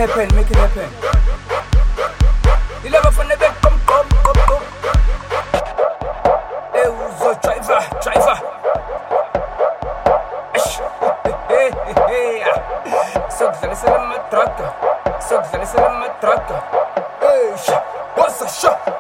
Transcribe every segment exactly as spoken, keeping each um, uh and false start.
happen, make it happen. You never find a bed, come, come, come, come. Hey, who's a driver, driver? Hey, hey, hey, hey. So glad it's in my truck. So glad it's in my truck. Hey, what's a shot?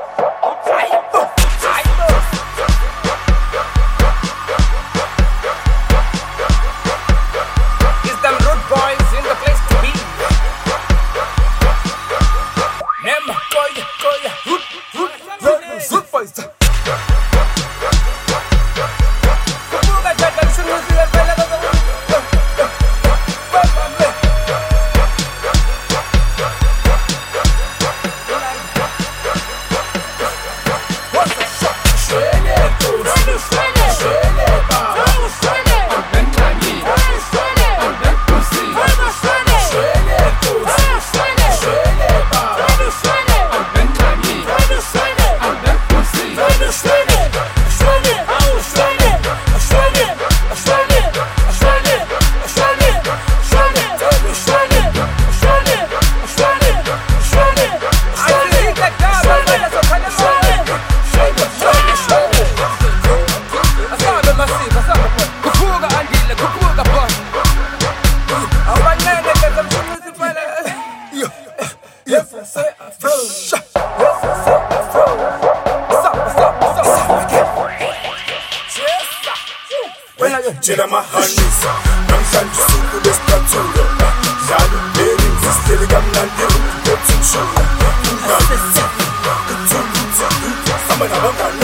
Jena mahanisa, namhlanje usuku lesiphathulo. Dlala ubearings, isitele kamnandi uthuthuthula. Ungayithi, uthuthuthula. Hamba nabangani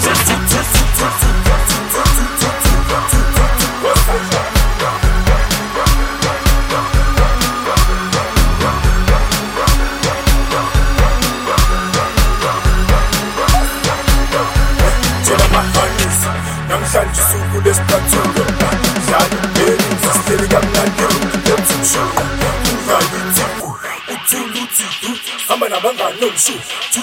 Jena mahanisa, namhlanje usuku lesiphathulo. I'm a banga no shoe.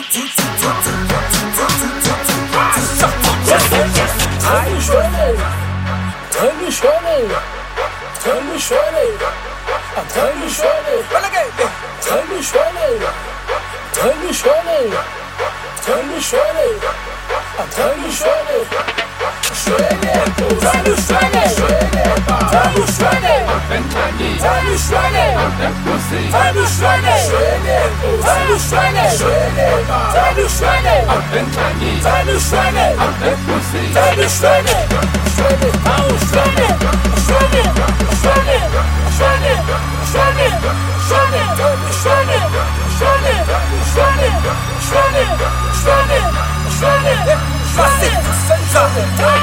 Tell me shredded, tell me shredded, tell me shredded, tell me shredded, tell me shredded, tell me shredded, tell me shredded, tell me shredded, shredded, tell me shredded, tell me shredded, tell me shredded, tell me shredded, tell me shredded, tell me shredded, tell me shredded, tell me shredded, shredded, oh shredded, shredded, shredded, shredded, shredded, shredded, tell me shredded, shredded, shredded, shredded, shredded, shredded, shredded, shredded.